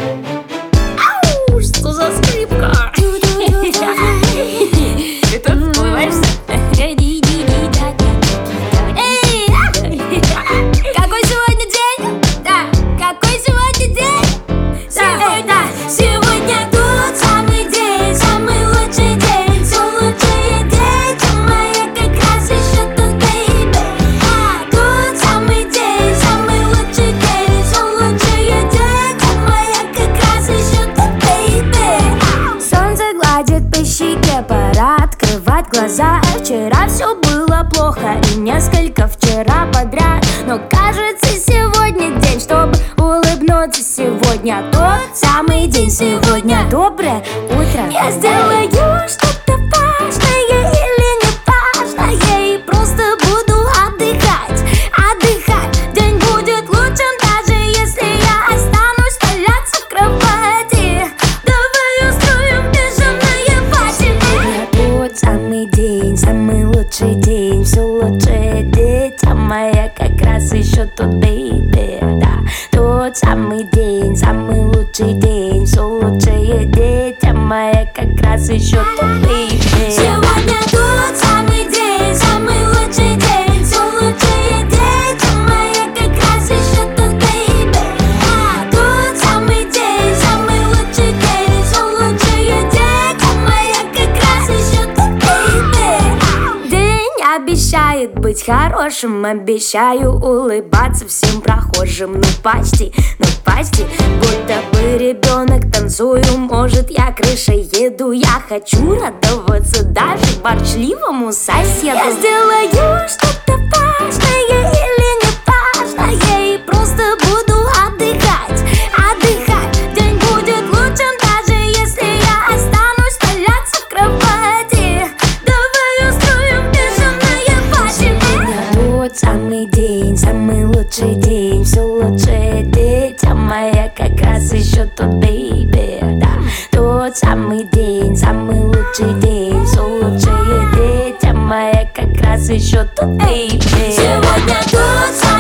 Ау, что за скрипка? Ты тут вплываешься? Какой сегодня день? Да, какой сегодня день? Сегодня тот самый день, самый лучший день, все лучшие дети мои как раз еще тут, бейби. Тот самый день, самый лучший день, все лучшие дети мои как раз еще тут, бейби. Солнце гладит по щеке, пора открывать глаза. Вчера все было плохо и несколько вчера подряд, но кажется сегодня день, чтобы улыбнуться. Сегодня тот самый день, сегодня доброе утро. Я сделаю что-то важное или не важное и просто буду отдыхать, отдыхать. День будет лучшим, даже если я останусь валяться в кровати. Давай устроим пижамное пати. Сегодня тот самый день, самый лучший день, все лучшие дети моя как раз еще тут, бейби. Да, тот самый день, самый лучший день, все лучшие дети моя как раз еще тут, бейби. Сегодня тот самый день, самый лучший день, все лучшие дети моя как раз еще тут, бейби. Тот самый день, самый лучший день, все лучшие дети моя как раз еще тут, бейби. День обещает быть хорошим, обещаю улыбаться всем прохожим. Ну почти, будто бы ребенок танцую. Может, я крышей еду, я хочу радоваться даже борчливому соседу. Я сделаю что-то важное или не важное и просто буду отдыхать, отдыхать. День будет лучшим, даже если я останусь валяться в кровати. Давай устроим пижамное пати. Тот самый день, самый лучший день, все лучшие дети моя как раз еще тут, бейби. Да, тот самый день, самый лучший день, все лучшие дети моя как раз еще тут, бейби. Сегодня тот самый